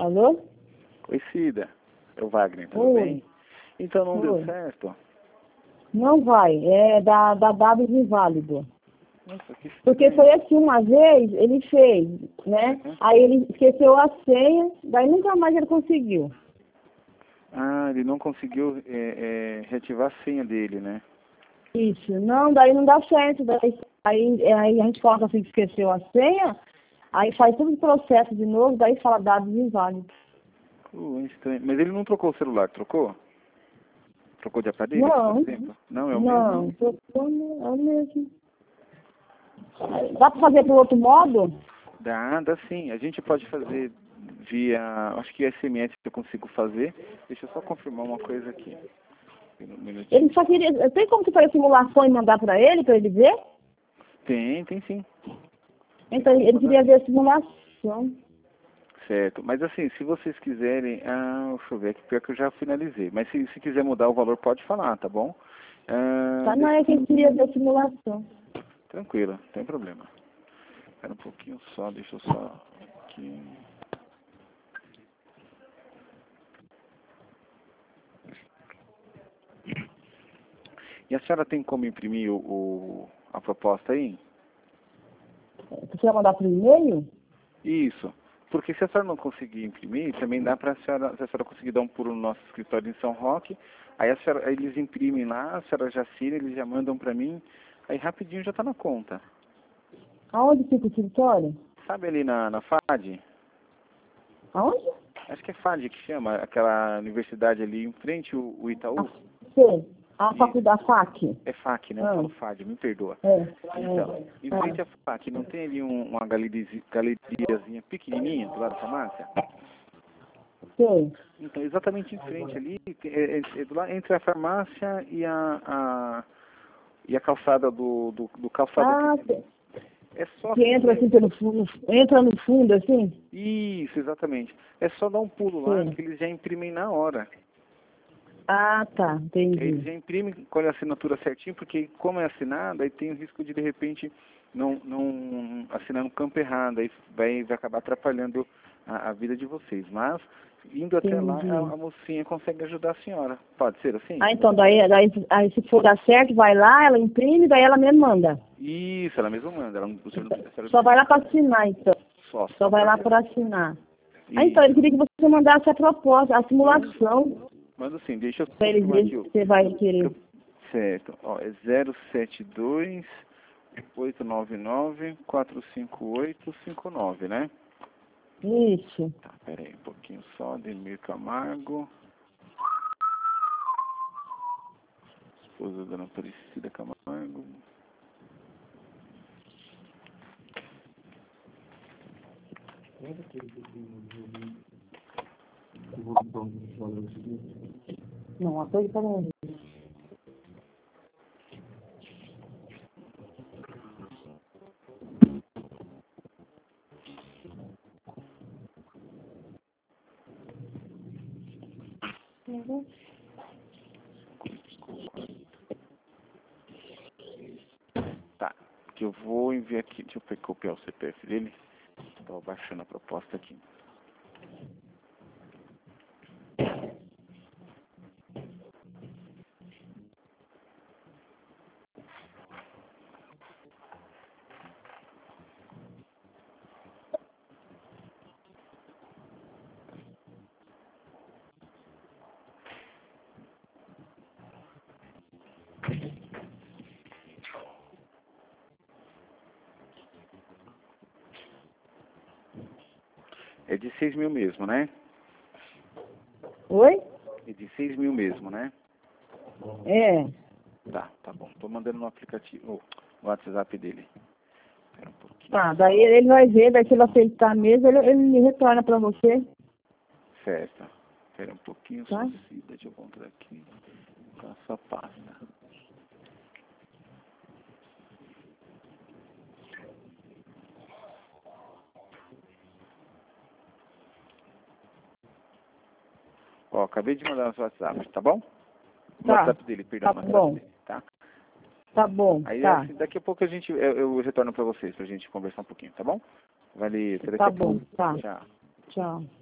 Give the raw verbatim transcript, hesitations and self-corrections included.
Alô? Oi, Cida. É o Wagner, tudo Oi. bem? Então não Oi. deu certo? Não vai, é da, da W inválido. Nossa, que Porque estranho. foi assim, uma vez ele fez, né? Uhum. Aí ele esqueceu a senha, daí nunca mais ele conseguiu. Ah, ele não conseguiu é, é, reativar a senha dele, né? Isso, não, daí não dá certo. Daí, aí, aí a gente coloca assim que esqueceu a senha, aí faz todo o processo de novo, daí fala dados inválidos. Uh, é estranho. Mas ele não trocou o celular, trocou? Trocou de aparelho, por Não, exemplo? Não, é o não, mesmo? tô- tô- é o mesmo. Dá para fazer por outro modo? Dá, dá sim. A gente pode fazer via, acho que S M S que eu consigo fazer. Deixa eu só confirmar uma coisa aqui. Um minutinho. Ele só queria. Tem como você fazer simulação e mandar para ele, para ele ver? Tem, tem sim. Então ele queria ver a simulação. Certo, mas assim, se vocês quiserem, ah, deixa eu ver aqui, pior que eu já finalizei, mas se, se quiser mudar o valor pode falar, tá bom? Ah, Tá, não deixa- é que ele queria ver a simulação. Tranquilo, não tem problema. Espera um pouquinho só, deixa eu só aqui. E a senhora tem como imprimir o, o- a proposta aí? Você quer mandar por e-mail? Isso. Porque se a senhora não conseguir imprimir, também dá para a senhora, se a senhora conseguir dar um pulo no nosso escritório em São Roque, aí, a senhora, aí eles imprimem lá, a senhora já assina, eles já mandam para mim, aí rapidinho já está na conta. Aonde fica o escritório? Sabe ali na, na FAD? Aonde? Acho que é FAD que chama, aquela universidade ali em frente o, o Itaú. Sei. A Isso. faculdade, a FAC. É FAC, né? Eu Ah. falo FAD, me perdoa. É. Então, em frente Ah. à FAC, não tem ali um, uma galeriazinha, galeriazinha pequenininha do lado da farmácia? Sei. Então, exatamente em frente ali, é, é, é do lado, entre a farmácia e a, a, e a calçada do, do, do calçado Ah, aqui. sei. É só Que entra assim pelo fundo, entra no fundo assim? Isso, exatamente. É só dar um pulo lá Sim. que eles já imprimem na hora. Ah, tá, Que aí eles entendi. já imprimem com a assinatura certinho, porque como é assinado, aí tem o risco de de repente não, não assinar no campo errado, aí vai, vai acabar atrapalhando a, a vida de vocês. Mas indo até lá, a, Entendi. a mocinha consegue ajudar a senhora. Pode ser assim? Ah, então, daí, daí, aí se for dar certo, vai lá, ela imprime, daí ela mesmo manda. Isso, ela mesma manda. Ela, não- o senhor não precisa, a senhora não Só vai lá precisa- para assinar, então. Só, Só só vai lá pra- para assinar. Ah, Isso. então, ele queria que você mandasse a proposta, a simulação, Manda sim, deixa eu para ele confirmar ver aqui. se Ó. você vai querer. Certo, ó, é zero sete dois oito nove nove quatro cinco oito cinco nove, né? Isso. Tá, pera aí um pouquinho só, Demir Camargo, esposa da Dona Aparecida Camargo. Não, a coisa para não. Tá, que eu vou enviar aqui, deixa eu pe- copiar o C P F dele, tô baixando a proposta aqui. É de seis mil mesmo, né? Oi? É de seis mil mesmo, né? É. Tá, tá bom. Tô mandando no aplicativo, no WhatsApp dele. Espera um pouquinho. Tá, daí ele vai ver, daí se ele aceitar mesmo, ele, ele retorna para você. Certo. Espera um pouquinho, Tá. só se deixa eu encontrar aqui com a sua pasta. Ó, acabei de mandar no seu WhatsApp, tá bom? No Tá. WhatsApp dele, perdão, Tá no WhatsApp bom. dele, tá? Tá bom, Aí tá. assim, daqui a pouco a gente, eu, eu retorno pra vocês, pra gente conversar um pouquinho, tá bom? Valeu, até daqui Tá a pouco. bom, tá. Tchau. Tchau.